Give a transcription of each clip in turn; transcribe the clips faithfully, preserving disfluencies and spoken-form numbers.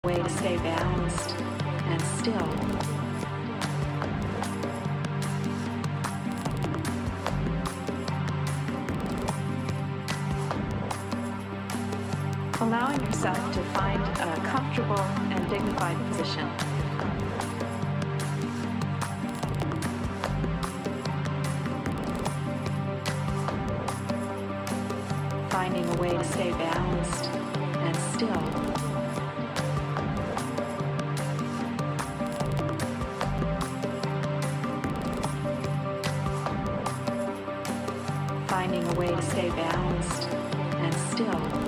way to stay balanced and still. Allowing yourself to find a comfortable and dignified position. Finding a way to stay balanced and still. Finding a way to stay balanced and still.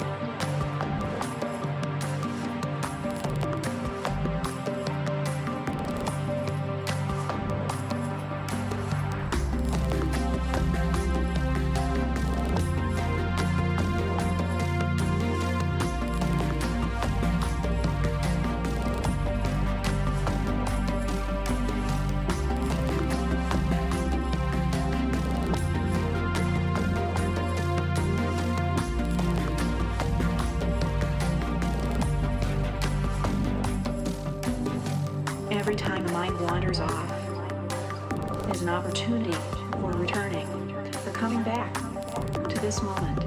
Every time the mind wanders off is an opportunity for returning, for coming back to this moment.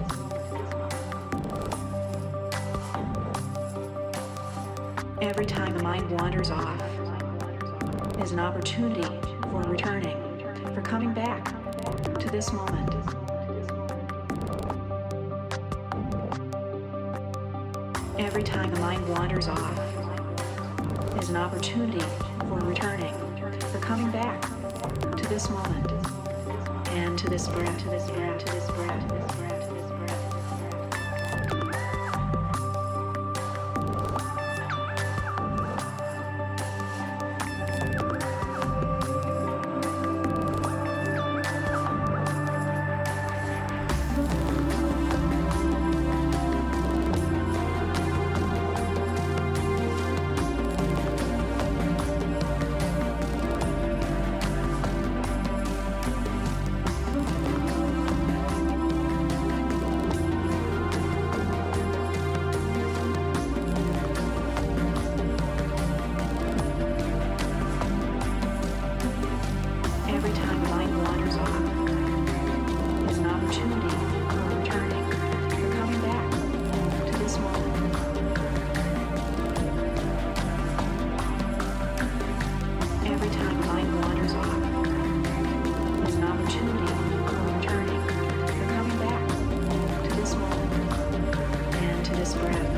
Every time the mind wanders off is an opportunity for returning, for coming back to this moment. Every time the mind wanders off is an opportunity for returning, for coming back to this moment and to this breath, to this breath, to this breath, to this breath, to this breath. Every time the mind wanders off is an opportunity for returning, for coming back to this moment. Every time the mind wanders off is an opportunity for returning, for coming back to this moment and to this breath.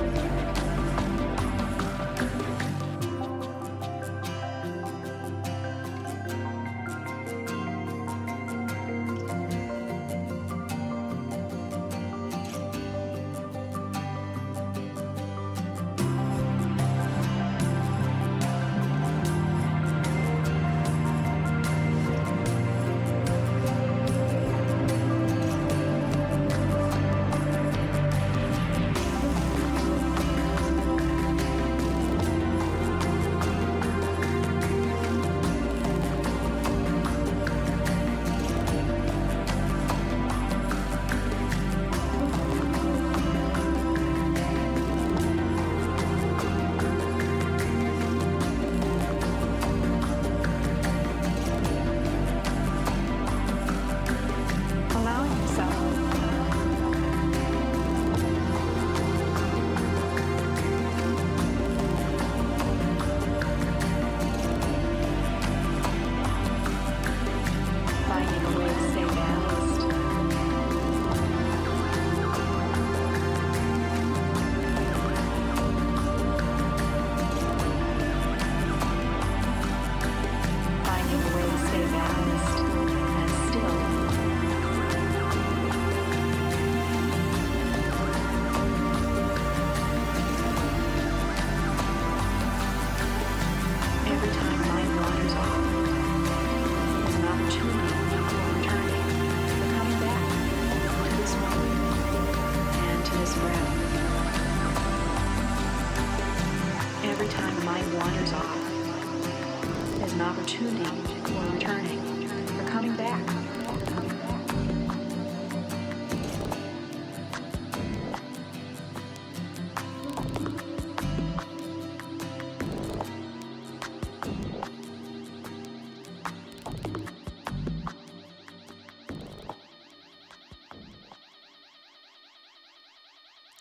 Every time the mind wanders off is an opportunity for returning, for coming back.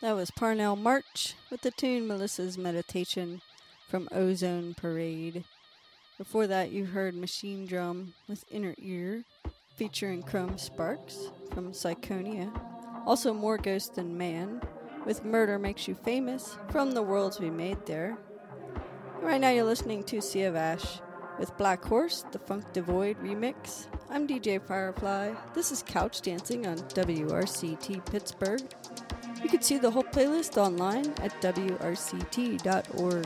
That was Parnell March with the tune Melissa's Meditation from Ozone Parade. Before that, you heard Machine Drum with Inner Ear, featuring Chrome Sparks from Psychonia. Also, More Ghost Than Man with Murder Makes You Famous from The Worlds We Made There. Right now, you're listening to Sea of Ash with Black Horse, the Funk Devoid remix. I'm D J Firefly. This is Couch Dancing on W R C T Pittsburgh. You can see the whole playlist online at W R C T dot org.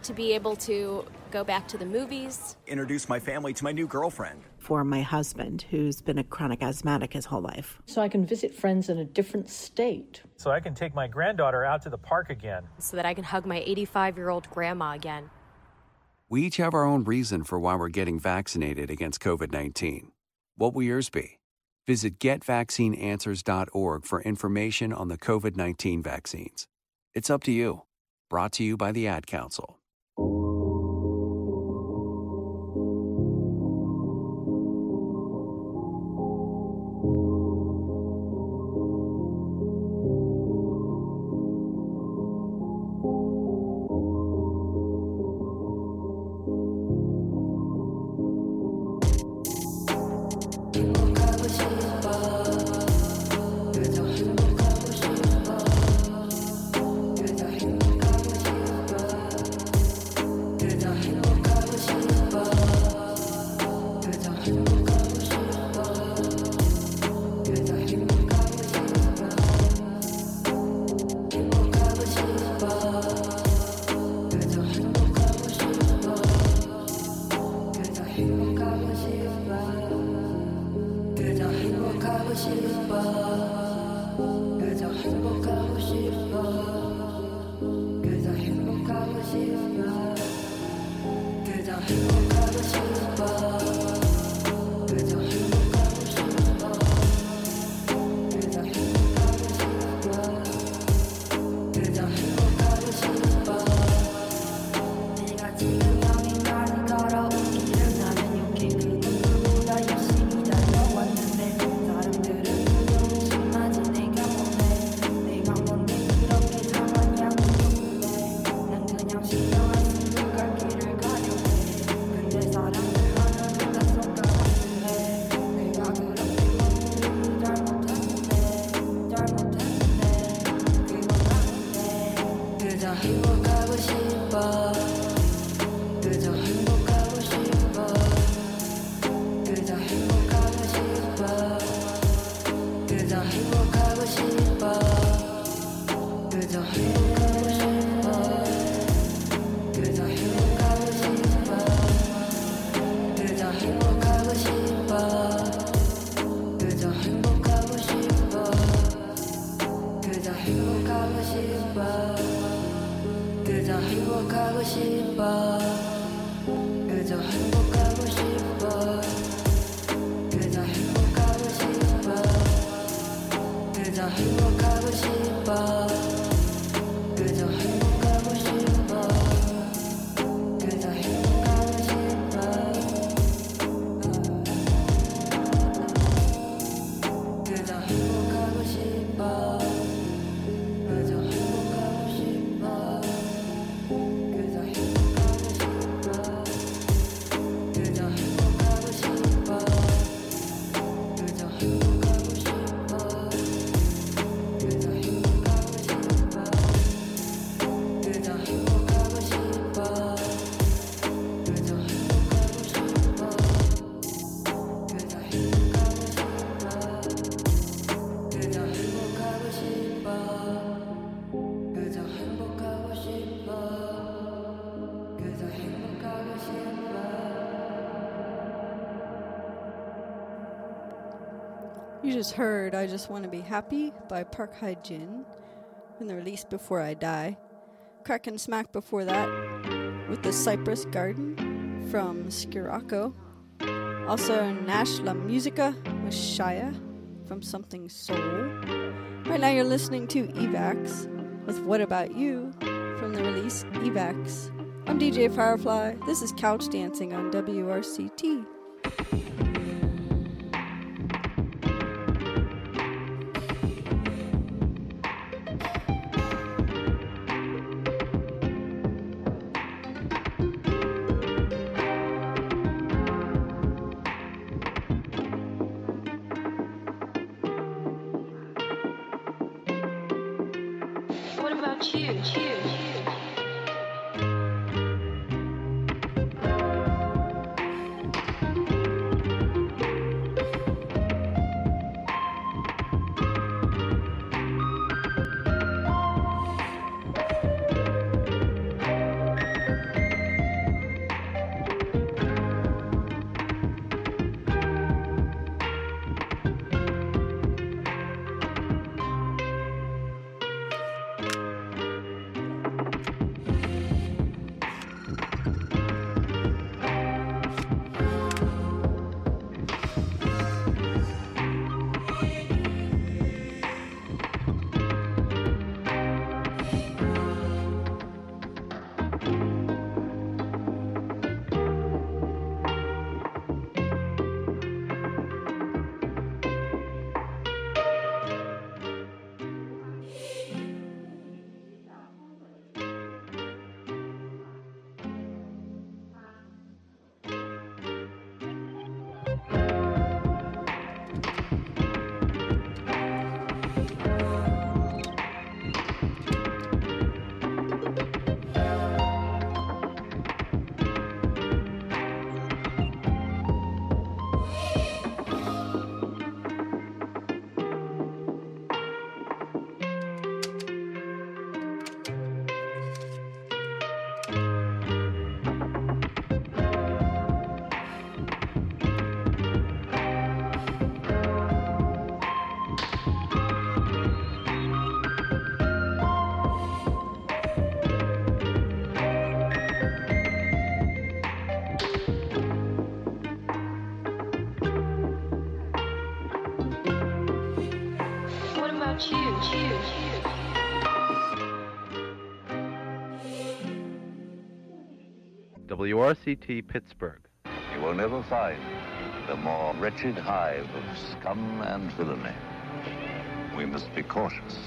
to be able to go back to the movies. Introduce my family to my new girlfriend. For my husband, who's been a chronic asthmatic his whole life. So I can visit friends in a different state. So I can take my granddaughter out to the park again. So that I can hug my eighty-five-year-old grandma again. We each have our own reason for why we're getting vaccinated against covid nineteen. What will yours be? Visit get vaccine answers dot org for information on the covid nineteen vaccines. It's up to you. Brought to you by the Ad Council. You just heard I Just Want to Be Happy by Park Hae-jin from the release Before I Die. Crack and Smack before that with The Cypress Garden from Scirocco. Also Nash La Musica with Shia from Something Soul. Right now you're listening to Evax with What About You from the release Evax. I'm D J Firefly. This is Couch Dancing on W R C T. W R C T Pittsburgh. You will never find the more wretched hive of scum and villainy. We must be cautious.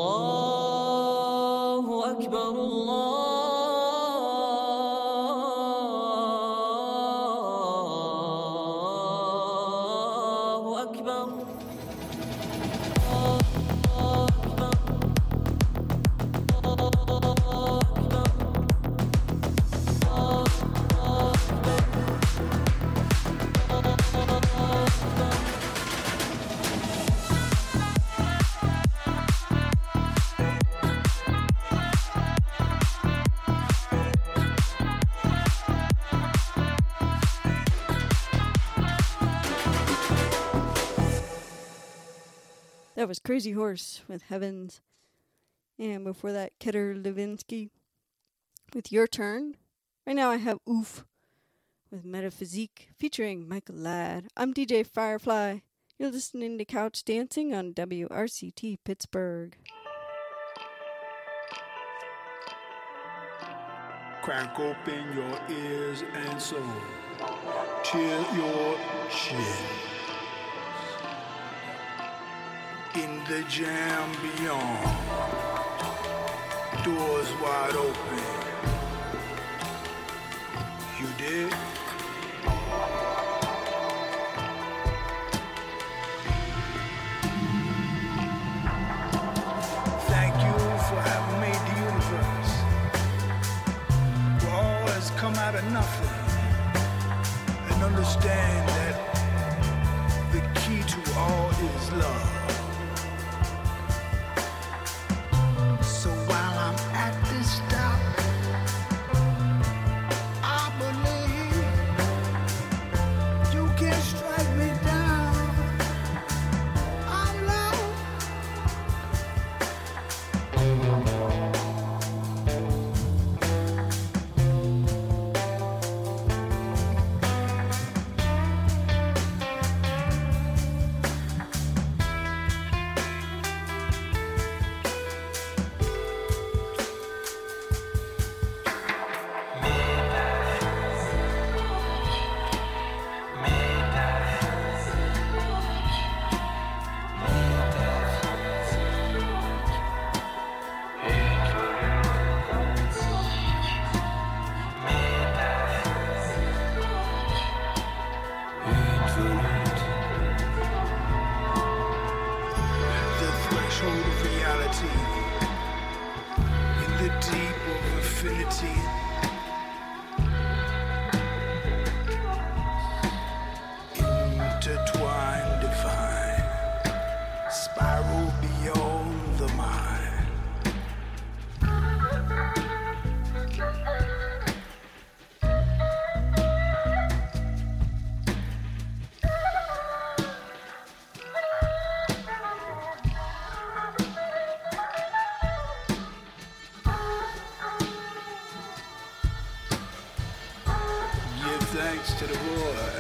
That was Crazy Horse with Heavens. And before that, Keter Levinsky with Your Turn. Right now I have Oof with Metaphysique featuring Michael Ladd. I'm D J Firefly. You're listening to Couch Dancing on W R C T Pittsburgh. Crack open your ears and soul. Chill your chin. In the jam beyond, doors wide open. You did? Thank you for having made the universe. Where all has come out of nothing. And understand that the key to all is love. Thanks to the Lord.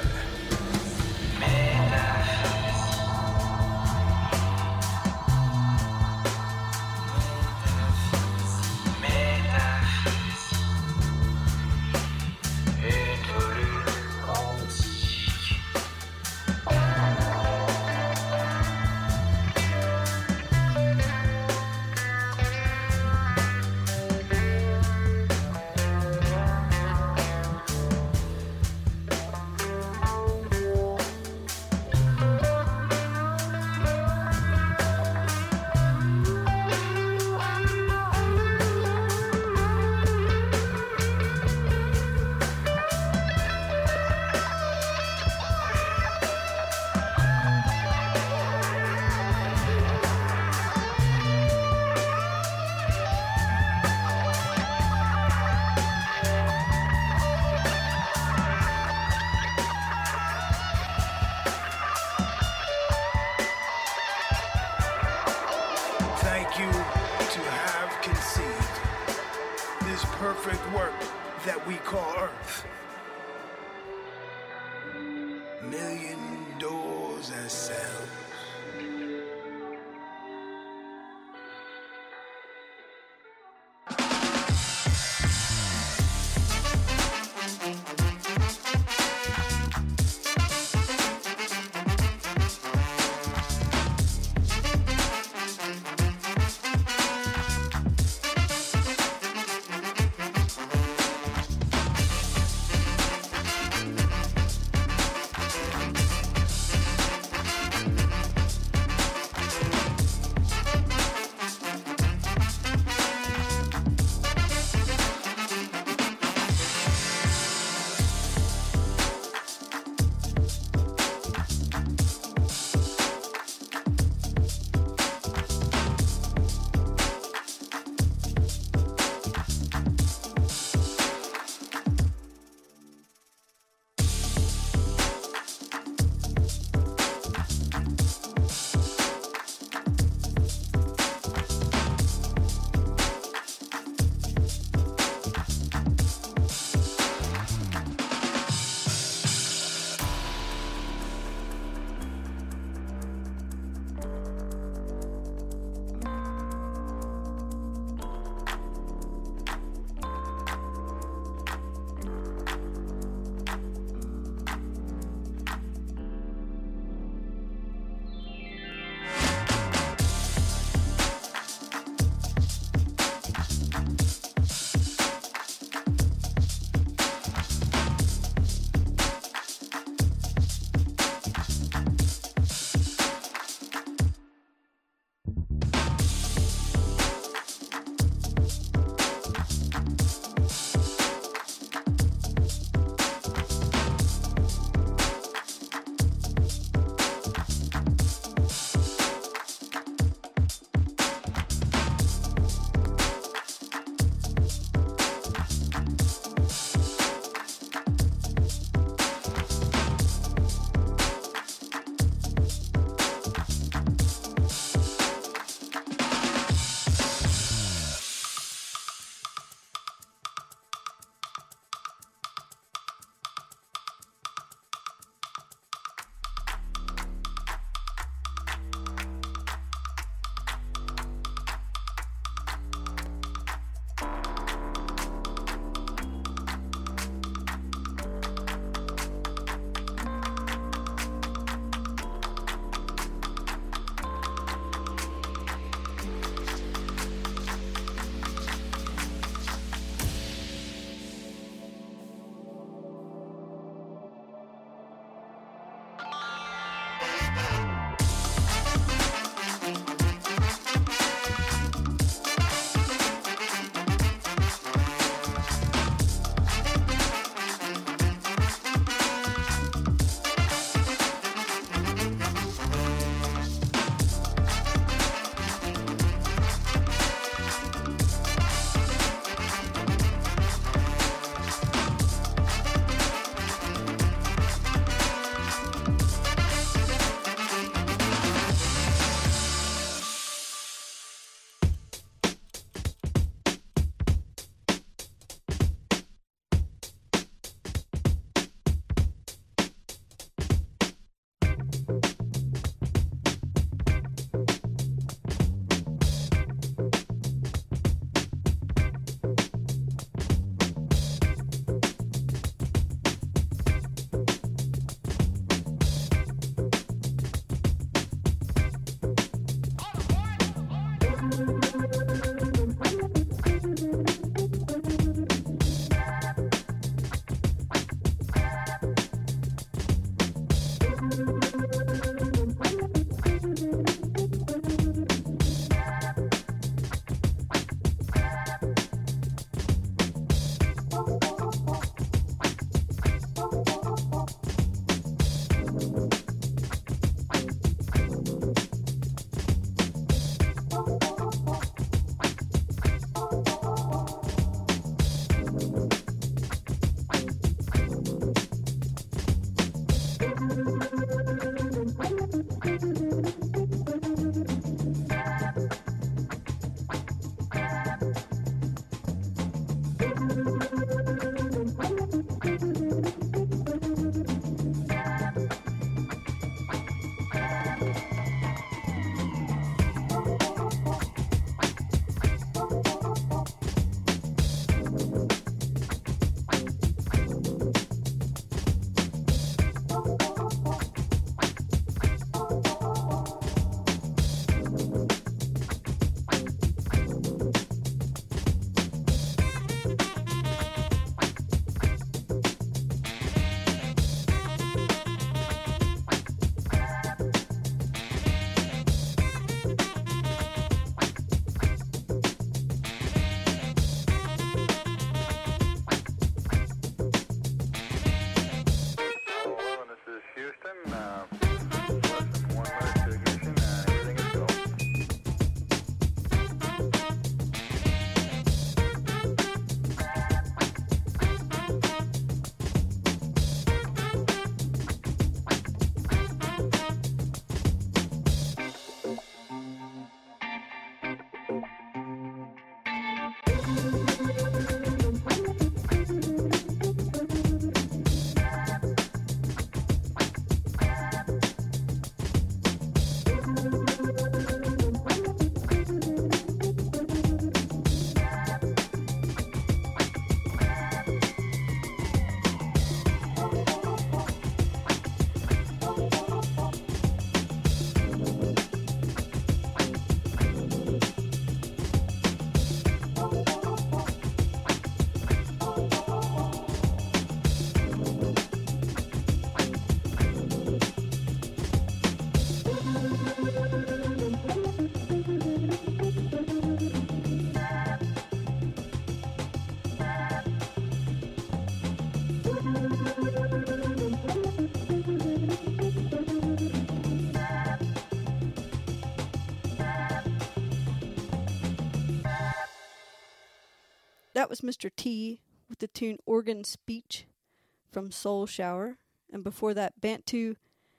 That was Mister T with the tune Organ Speech from Soul Shower. And before that, Bantu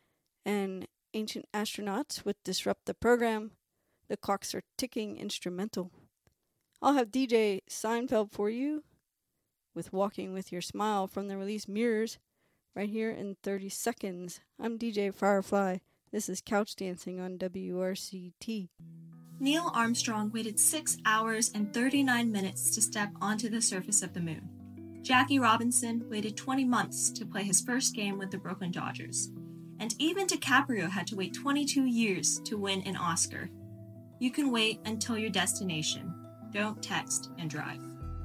and Ancient Astronauts with Disrupt the Program. The Clocks Are Ticking instrumental. I'll have D J Seinfeld for you with Walking With Your Smile from the release Mirrors right here in thirty seconds. I'm D J Firefly. This is Couch Dancing on W R C T. Neil Armstrong waited six hours and thirty-nine minutes to step onto the surface of the moon. Jackie Robinson waited twenty months to play his first game with the Brooklyn Dodgers. And even DiCaprio had to wait twenty-two years to win an Oscar. You can wait until your destination. Don't text and drive.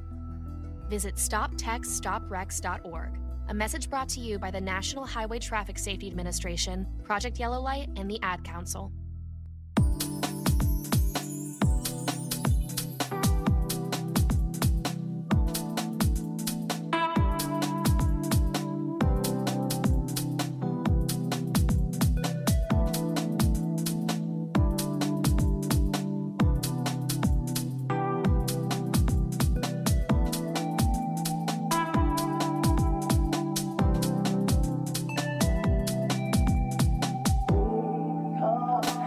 Visit stop text stop wrecks dot org. A message brought to you by the National Highway Traffic Safety Administration, Project Yellow Light, and the Ad Council. Oh,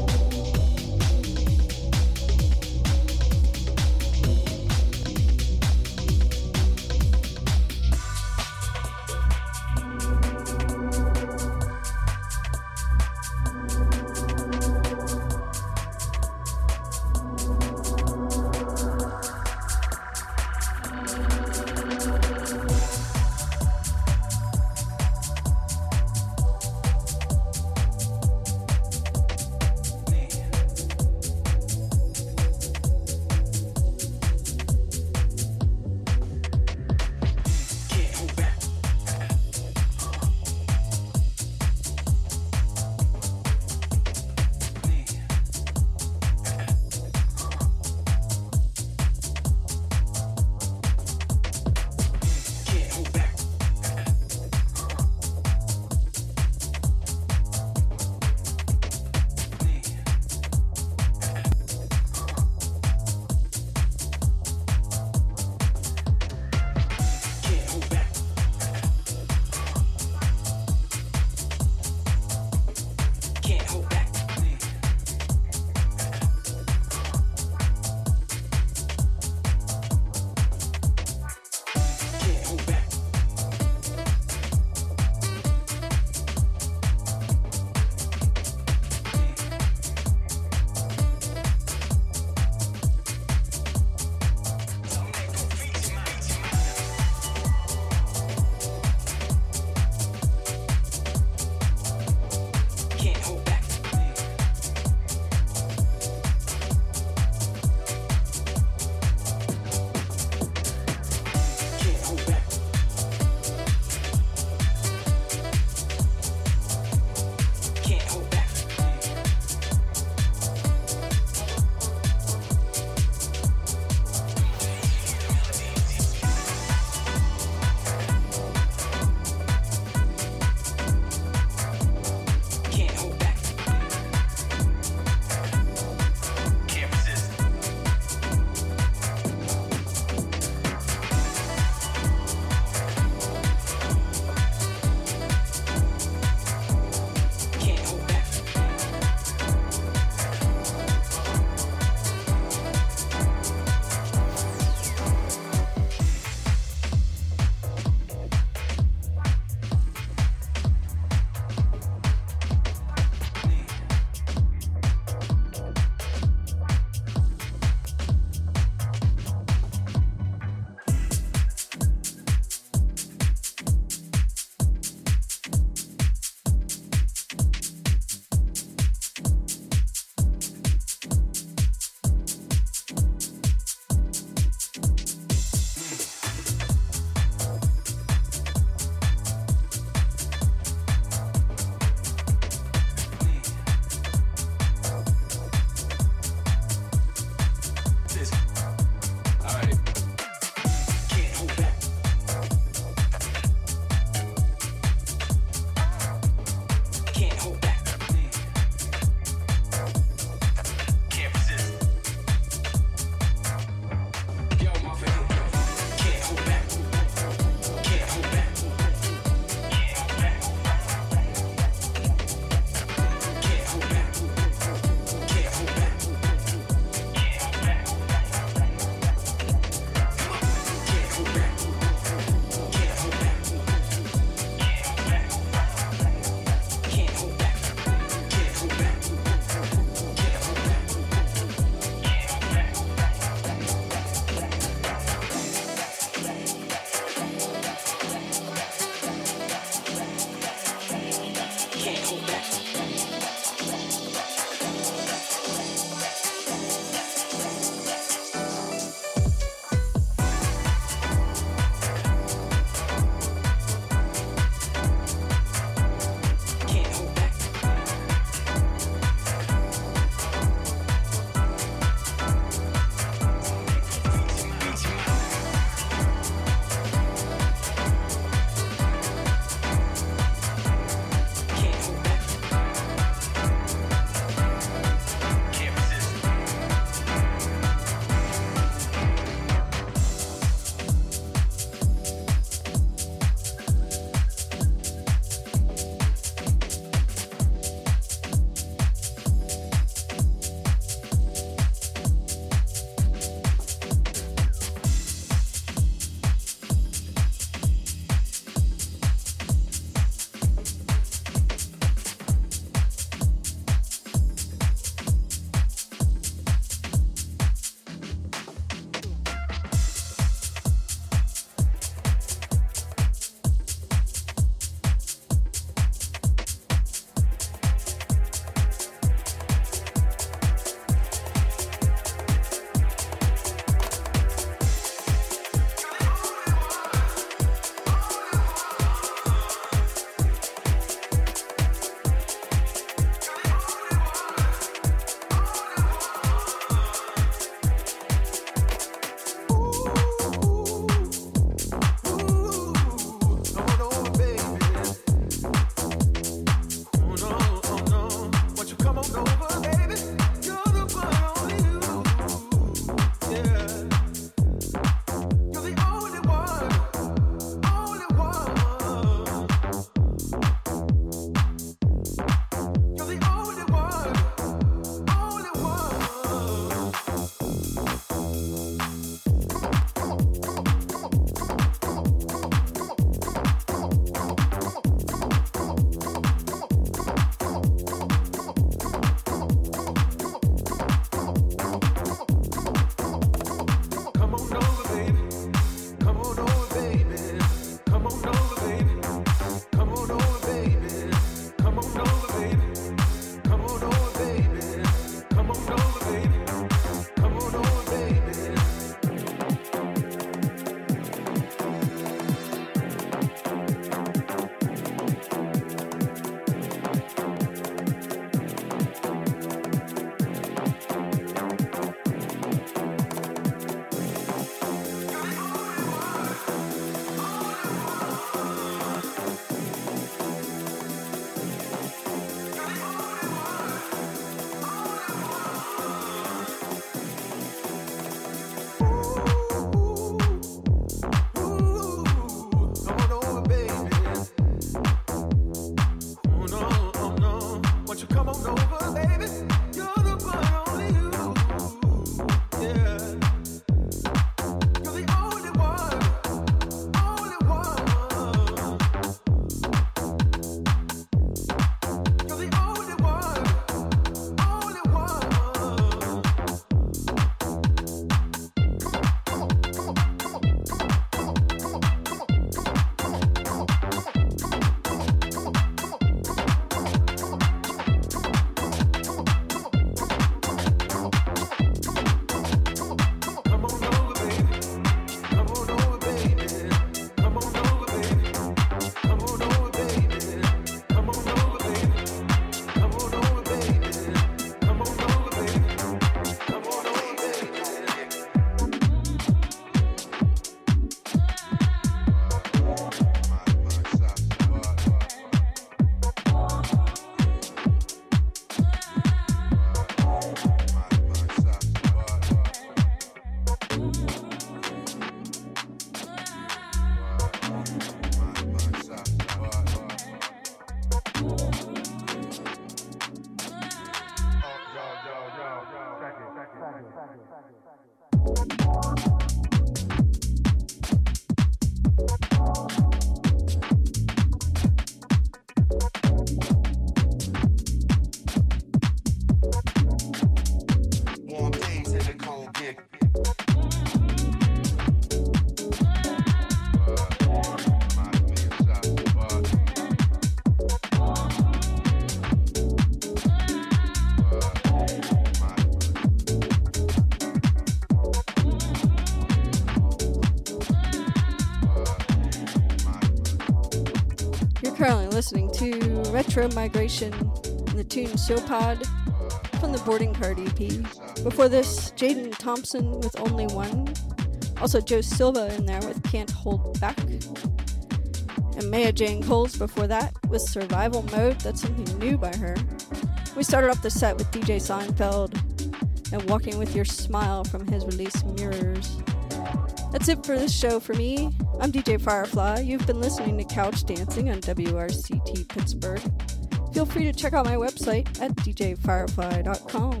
Listening to Retro Migration in the tune Show Pod from the Boarding Card E P. Before this, Jaden Thompson with Only One. Also Joe Silva in there with Can't Hold Back. And Maya Jane Coles before that with Survival Mode. That's something new by her. We started off the set with D J Seinfeld and Walking With Your Smile from his release Mirrors. That's it for this show for me. I'm D J Firefly. You've been listening to Couch Dancing on W R C T Pittsburgh. Feel free to check out my website at d j firefly dot com.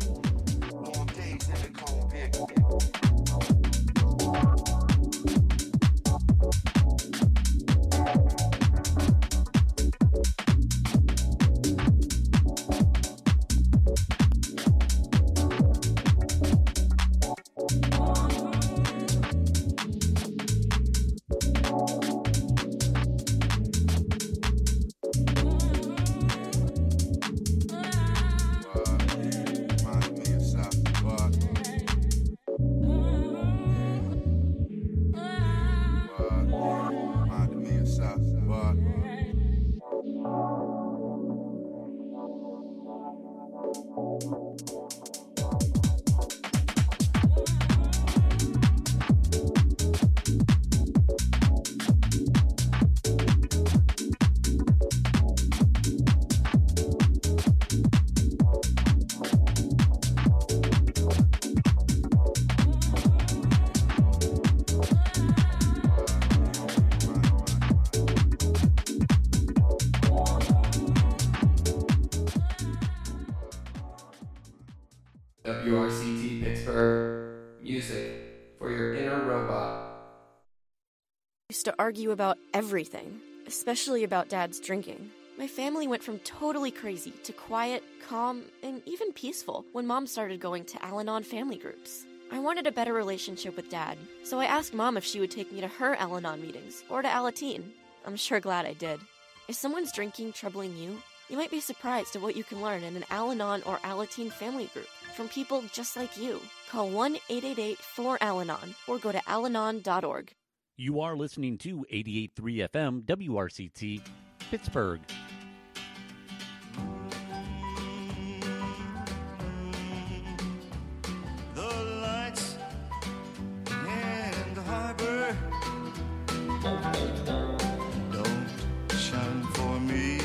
W R C T Pittsburgh. Music for your inner robot. Used to argue about everything, especially about Dad's drinking. My family went from totally crazy to quiet, calm, and even peaceful when Mom started going to Al-Anon family groups. I wanted a better relationship with Dad, so I asked Mom if she would take me to her Al-Anon meetings or to Alateen. I'm sure glad I did. If someone's drinking troubling you, you might be surprised at what you can learn in an Al-Anon or Alateen family group from people just like you. Call one eight eight eight four Al Anon or go to al anon dot org. You are listening to eighty-eight point three F M W R C T Pittsburgh. The lights in the harbor don't shine for me.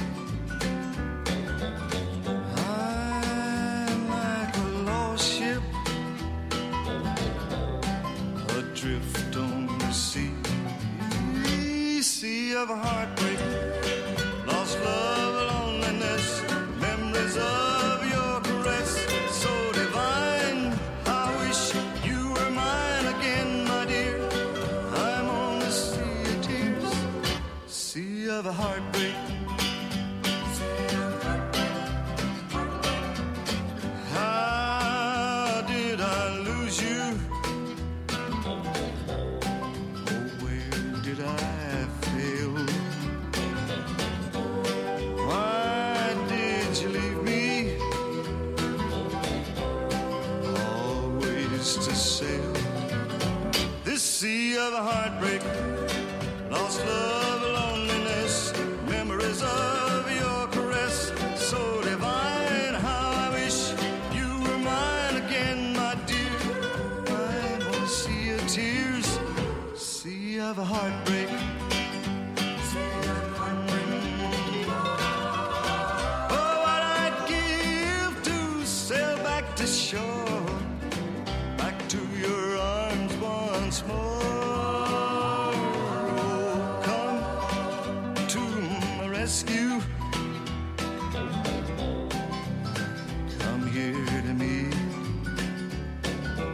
I'm like a lost ship adrift on the sea, sea of heartbreak, lost love, loneliness, memories of your caress, so divine. I wish you were mine again, my dear. I'm on the sea of tears, sea of heartbreak. How did I lose you? Oh, where did I fail? Why did you leave me? Always to sail this sea of heartbreak, lost love, loneliness, memories of your caress, so divine. How I wish you were mine again, my dear. I'm on a sea of tears, sea of heartbreak. Oh, what I'd give to sail back to shore, back to your arms once more. Oh, come to my rescue. Come here to me.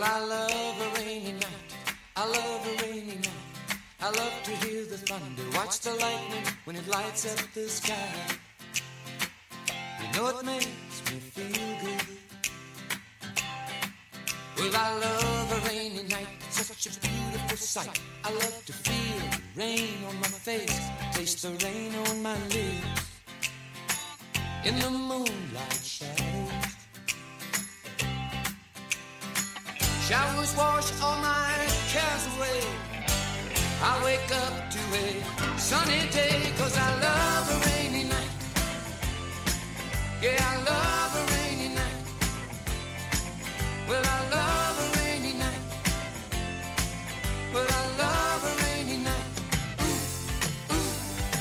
I love a rainy night. I love a rainy night. I love to hear the thunder, watch the lightning when it lights up the sky. You know it makes me feel good. Well, I love a rainy night, such a beautiful sight. I love to feel the rain on my face, taste the rain on my lips. In the moonlight shadows, showers wash all my cares away. I wake up to a sunny day, 'cause I love a rainy night. Yeah, I love